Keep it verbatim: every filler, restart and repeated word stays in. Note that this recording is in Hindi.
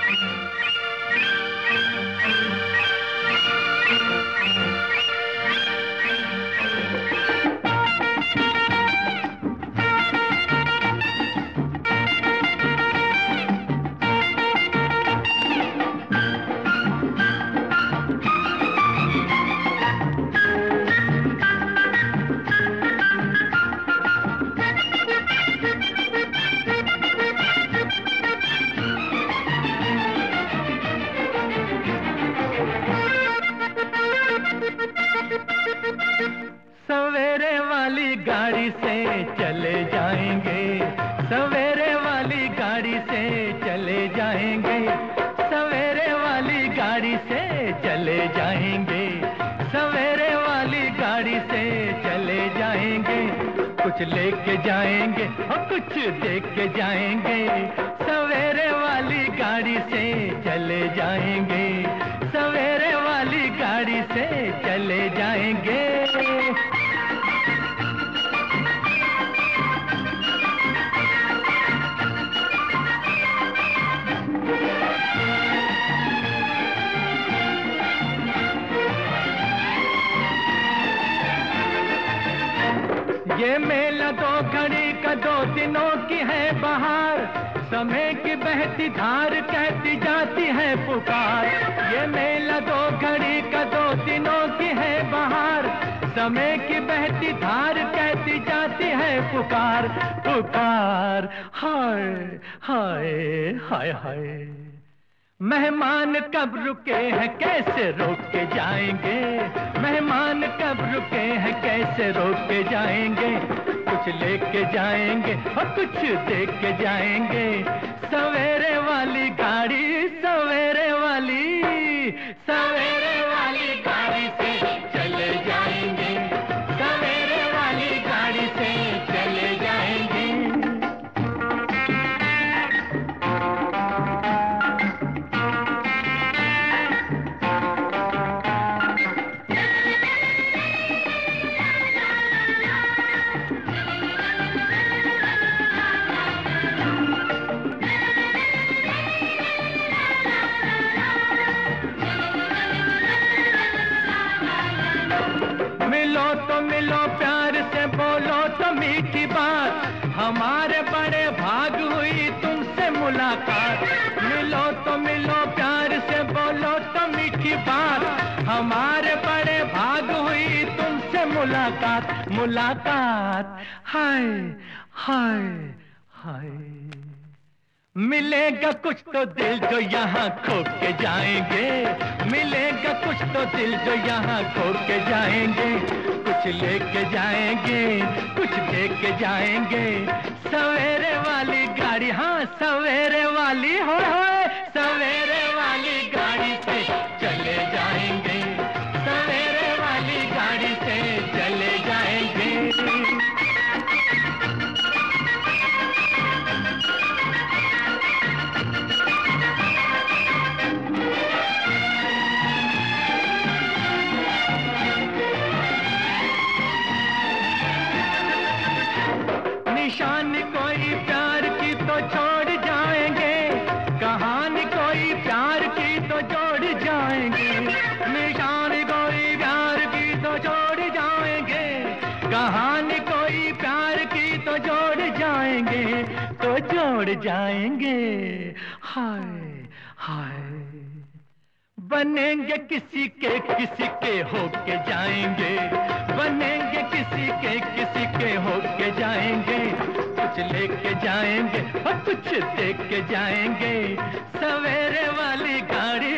सवेरे वाली गाड़ी से चले जाएंगे, सवेरे वाली गाड़ी से चले जाएंगे, सवेरे वाली गाड़ी से चले जाएंगे, सवेरे वाली गाड़ी से चले जाएंगे। कुछ लेके जाएंगे और कुछ देख के जाएंगे, सवेरे वाली गाड़ी से चले जाएंगे, सवेरे वाली गाड़ी से चले जाएंगे। ये मेला दो घड़ी का दो दिनों की है बहार, समय की बहती धार कहती जाती है पुकार। ये मेला दो घड़ी का दो दिनों की है बहार, समय की बहती धार कहती जाती है पुकार पुकार। हाय हाय हाय हाय, मेहमान कब रुके हैं कैसे रोक के जाएंगे, मेहमान कब रुके हैं कैसे रोक के जाएंगे। कुछ लेके जाएंगे और कुछ देख के जाएंगे, सवेरे वाली गाड़ी, सवेरे वाली, सवेरे वाली गाड़ी से चले जाएंगे, सवेरे वाली गाड़ी से चले जाएंगे। मिलो तो मिलो प्यार से, बोलो तो मीठी बात, हमारे बड़े भाग हुई तुमसे मुलाकात। मिलो तो मिलो प्यार से, बोलो तो मीठी बात, हमारे बड़े भाग हुई तुमसे मुलाकात मुलाकात। हाय हाय हाय, मिलेगा कुछ तो दिल जो यहाँ खो के जाएंगे, मिलेगा कुछ तो दिल जो यहाँ खो के जाएंगे। कुछ लेके जाएंगे, कुछ देख के जाएंगे, सवेरे वाली गाड़ी, हाँ सवेरे वाली, हो सवेरे वाली गाड़ी से चले जाएंगे, सवेरे वाली गाड़ी से चले जाएंगे। निशानी कोई प्यार की तो छोड़ जाएंगे, कहानी कोई प्यार की तो जोड़ जाएंगे, निशानी कोई प्यार की तो छोड़ जाएंगे, कहानी कोई प्यार की तो जोड़ जाएंगे, तो जोड़ जाएंगे। हाय हाय, बनेंगे किसी के किसी के होके जाएंगे, बनेंगे किसी के किसी के होके जाएंगे। कुछ लेके जाएंगे और कुछ देख के जाएंगे, सवेरे वाली गाड़ी,